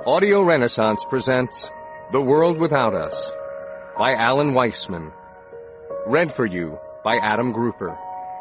Audio Renaissance presents The World Without Us by Alan Weissman. Read for you by Adam Grouper.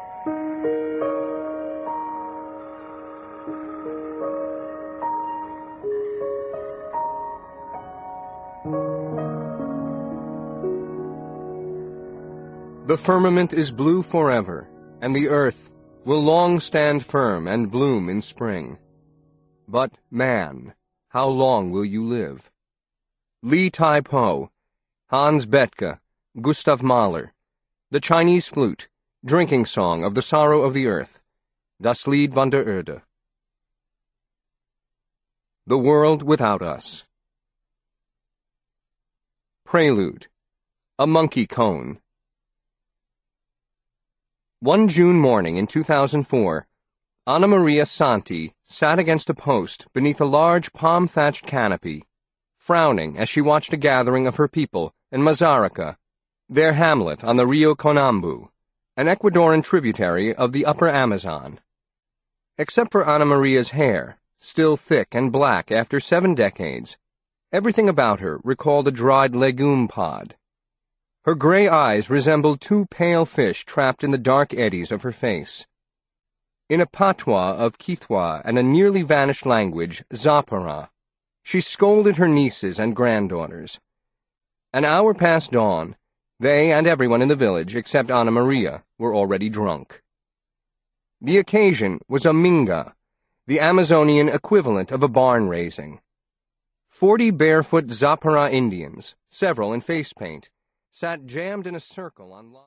The firmament is blue forever, and the earth will long stand firm and bloom in spring. But, man, how long will you live? Li Tai Po, Hans Betke, Gustav Mahler, The Chinese Flute, Drinking Song of the Sorrow of the Earth, Das Lied von der Erde. The World Without Us. Prelude, A Monkey Cone. One June morning in 2004, Anna Maria Santi sat against a post beneath a large palm-thatched canopy, frowning as she watched a gathering of her people in Mazarica, their hamlet on the Rio Conambu, an Ecuadorian tributary of the upper Amazon. Except for Anna Maria's hair, still thick and black after 7 decades, everything about her recalled a dried legume pod. Her gray eyes resembled 2 pale fish trapped in the dark eddies of her face. In a patois of Kithwa and a nearly vanished language, Zapara, she scolded her nieces and granddaughters. An hour past dawn, they and everyone in the village, except Anna Maria, were already drunk. The occasion was a minga, the Amazonian equivalent of a barn raising. 40 barefoot Zapara Indians, several in face paint, sat jammed in a circle on